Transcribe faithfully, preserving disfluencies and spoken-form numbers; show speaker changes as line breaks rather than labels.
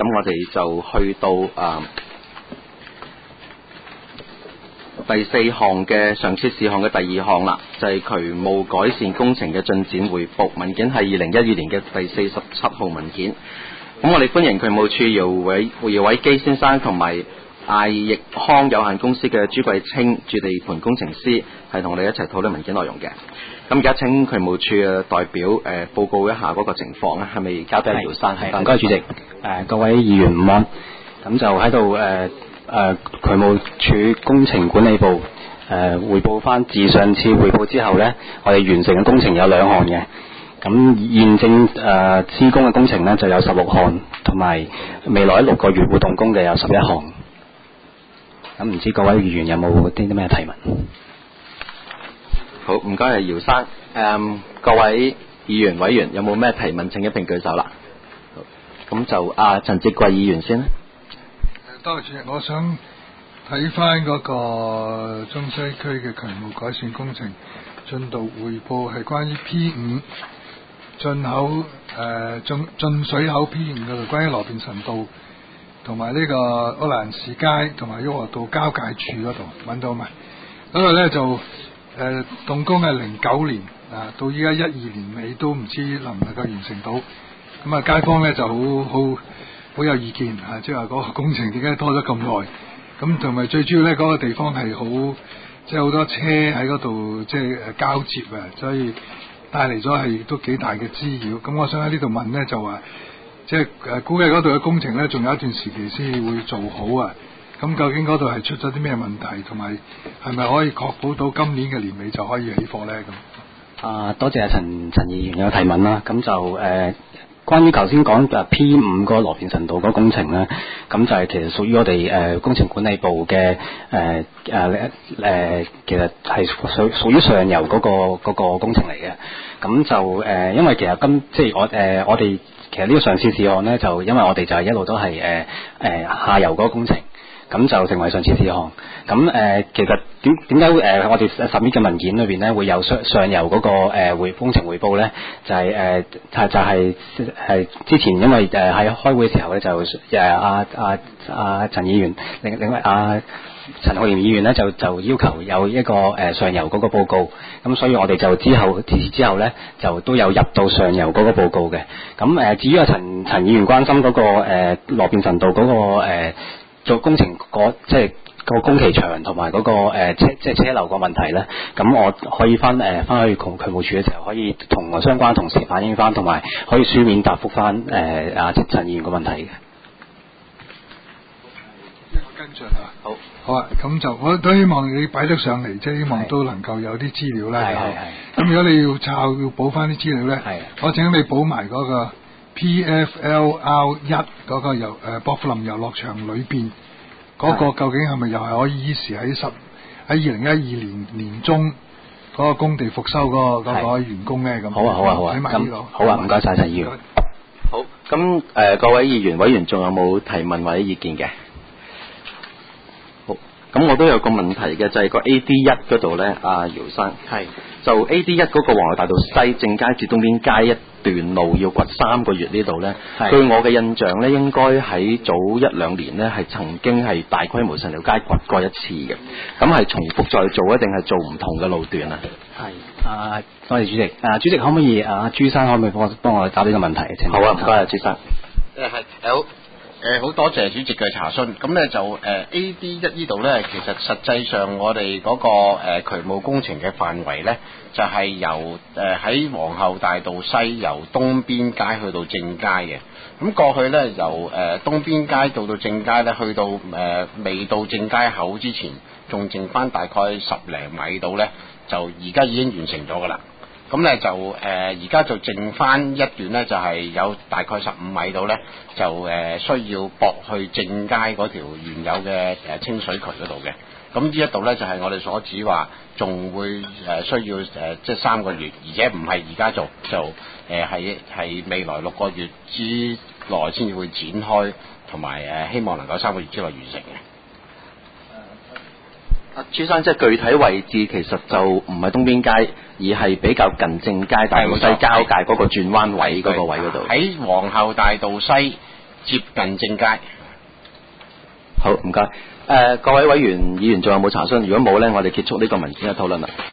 咁我哋就去到啊、呃、第四項嘅常設事項嘅第二項啦，就係、是、渠務改善工程嘅進展匯報文件，係二零一二年嘅第四十七號文件。咁我哋歡迎渠務處姚偉姚偉基先生同埋艾益康有限公司嘅朱貴清駐地盤工程師，係同我哋一齊討論文件內容嘅。咁而家請渠務處嘅代表誒、呃、報告一下嗰個情況咧，係咪交俾姚生？
係，唔該主席。誒、呃、各位議員午安。咁就喺度誒誒渠務處工程管理部誒、呃、匯報翻，自上次匯報之後咧，我哋完成嘅工程有兩項嘅。咁現正誒施工嘅工程咧就有十六項，同埋未來六個月會動工嘅有十一項。咁唔知各位議員有冇啲啲咩提問？
好，唔該，係姚生。誒、嗯，各位議員委員有冇咩提問？請一並舉手啦。咁就阿陳志貴議員先啦。
多謝主席，我想睇翻嗰個中西區嘅渠務改善工程進度匯報，係關於 P 五進口誒進進水口 P 五嗰度，關於羅便臣道同埋呢個柯蘭士街同埋旭龢道交界處嗰度揾到咪？嗰個咧就誒、呃、動工係零九年啊，到依家一二年尾都唔知能唔能夠完成到。咁啊，街坊咧就好好好有意見啊，即係話嗰個工程點解拖咗咁耐？咁同埋最主要咧，嗰、嗰個地方係好即係好多車喺嗰度即係誒交接啊，所以帶嚟咗係都幾大嘅滋擾。咁我想喺呢度問咧，就話即係誒估計嗰度嘅工程咧，仲有一段時期先會做好啊。咁究竟嗰度係出咗啲咩問題，同埋係咪可以確保到今年嘅年尾就可以起貨咧？咁
啊，多謝陳陳議員嘅提問啦。咁就誒。呃關於頭先講嘅 P 五個羅便臣道嗰個工程咧，咁就係其實屬於我哋誒、呃、工程管理部嘅誒誒誒，其實係屬屬於上游嗰、嗰個嗰、嗰個工程嚟嘅。咁就誒、呃，因為其實今即係我誒、呃、我哋其實呢個上次事項咧，就因為我哋就係一路都係誒誒下游嗰個工程。咁就成為上次事項。咁誒、呃，其實點點解誒我哋十面嘅文件裏邊咧會有上上游嗰、那個誒匯、呃、工程匯報咧？就係、是、誒、呃、就就係、是、係之前因為誒喺、呃、開會嘅時候咧，就誒阿阿阿陳議員另另外阿陳浩濂議員咧就就要求有一個誒、呃、上游嗰個報告。咁所以我哋就之後之之後咧就都有入到上游嗰個報告嘅。咁誒、呃、至於阿陳陳議員關心嗰、那個誒羅便臣道嗰、那個誒。呃做工程嗰即係個工期長同埋嗰個誒、呃、車即係車流個問題咧，咁我可以翻誒翻去同渠務處嘅時候，可以同相關同事反映翻，同埋可以書面答覆翻誒阿陳議員個問題嘅。
跟進啊，好，好啊，咁就我都希望你擺得上嚟，即係希望都能夠有啲資料啦。係係係。咁如果你要抄要補翻啲資料咧，係，我請你補埋嗰個。P F L R 一嗰個遊誒薄扶林遊樂場裏邊嗰個究竟係咪又係可以依時喺十喺二零一二年年中嗰個工地復修嗰、嗰個嗰、嗰個完工咧？咁
好啊好啊好啊，咁好啊，唔該晒陳議員。
好，咁誒、呃、各位議員委員仲有冇提問或者意見嘅？好，咁我都有個問題嘅，就係、是、個 A D 一嗰度咧，阿姚生係就 A D 一嗰個皇后大道西正街至東邊街一段路要掘三個月呢度呢，據我嘅印象呢，應該喺早一兩年呢係曾經係大規模成條街掘過一次嘅，咁係重複再做，一定係做唔同嘅路段啊？
係啊，多謝主席。啊，主席可唔可以啊，朱生可唔可以幫我幫我答呢個問題？
好啊，唔該啊，朱生。
誒係好。誒好多謝主席嘅查詢，咁咧就誒、呃、A D 一呢度咧，其實實際上我哋嗰、那個誒、呃、渠務工程嘅範圍咧，就係、是、由誒喺皇后大道西由東邊街去到正街嘅。咁過去咧由誒、呃、東邊街到到正街咧，去到誒、呃、未到正街口之前，仲剩翻大概十零米度咧，就而家已經完成咗噶啦。咁咧就誒而家就剩翻一段咧，就係、是、有大概十五米度咧，就誒、呃、需要駁去正街嗰條原有嘅誒清水渠嗰度嘅。咁呢一度咧就係、是、我哋所指話，仲會誒需要誒、呃、即係三個月，而且唔係而家做，就誒係係未來六個月之內先至會展開，同埋誒希望能夠三個月之內完成嘅。
阿朱生，即係具體位置其實就唔係東邊街，而係比較近正街大道西交界嗰個轉彎位嗰個位嗰度。
喺皇后大道西接近正街。
好，唔該。誒、各位委員、議員仲有冇查詢？如果冇呢，我哋結束呢個文件嘅討論啦。